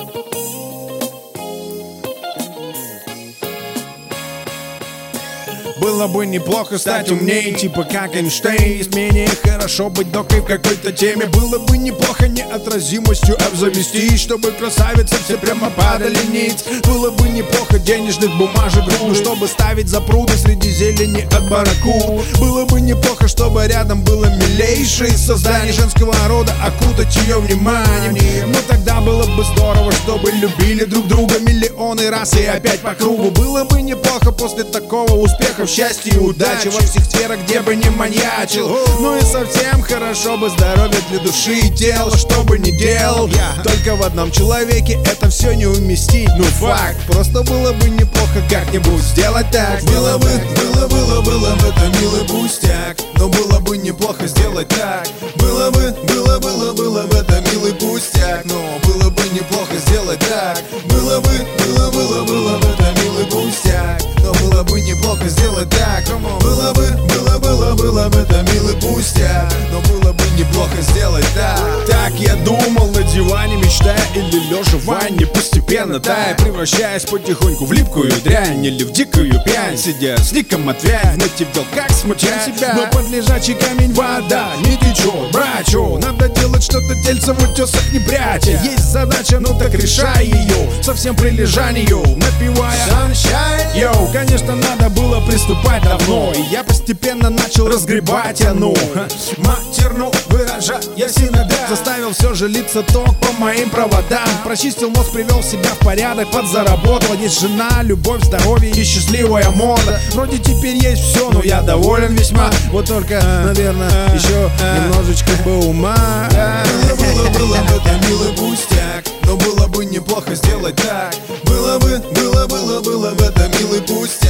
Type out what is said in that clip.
Было бы неплохо стать умнее, типа как Эйнштейн. Менее хорошо быть докой в какой-то теме. Было бы неплохо неотразимостью обзавестись, чтобы красавицы все прямо падали ниц. Было бы неплохо денежных бумажек груду, чтобы ставить запруды среди зелени от бараку. Было бы неплохо, чтобы рядом было милейшее создание женского рода, окутать ее вниманием. Но тогда было бы здорово, чтобы любили друг друга миллионы раз и опять по кругу. Было бы неплохо после такого успеха, счастья и удачи во всех сферах, где бы не маньячил. Ну и совсем хорошо бы здоровье для души и тела, что бы ни делал. Только в одном человеке это все не уместить, ну факт. Просто было бы неплохо как-нибудь сделать так. Было бы это милый пустяк, но было бы неплохо сделать так. Было бы это милый пустяк, но было бы неплохо сделать так. Было бы это милый пустяк, но было бы неплохо сделать так. Было бы это милый пустяк, но было бы неплохо сделать так. Так я думал на диване, мечтая или лежа в ванне, постепенно тая, превращаясь потихоньку в липкую дрянь или в дикую пьянь. Сидя с ником Матвея, на тебя как смутять себя. Но под лежачий камень вода не течет, брачу. Надо делать что-то, тельце в утесах не пряча. Есть задача, ну так решай ее, совсем при лежанию, напевая Sunshine. Йоу, конечно, надо было приступать давно, и я постепенно начал разгребать оно. Матерну выражая иногда, заставил все же литься ток по моим проводам. Прочистил мозг, привел себя в порядок, подзаработал. Есть жена, любовь, здоровье и счастливая мода. Вроде теперь есть все, но я доволен весьма. Вот только, наверное, еще немножечко бы ума. Было бы это милый пустяк, но было бы неплохо сделать так. Было бы это милый пустяк.